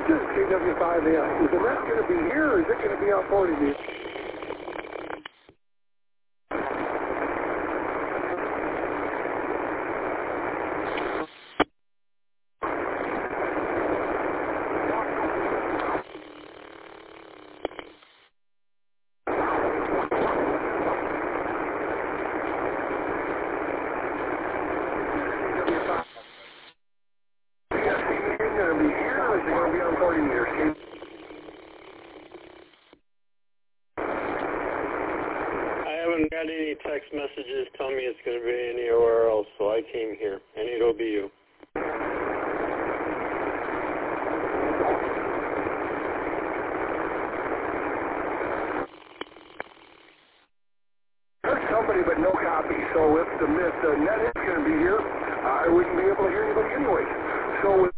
This is KW5M. Is the net going to be here, or is it going to be on 40 meters? Got any text messages telling me it's going to be anywhere else, so I came here, and it'll be you. Heard somebody, but no copy. So if the net is going to be here, I wouldn't be able to hear anybody anyway. So.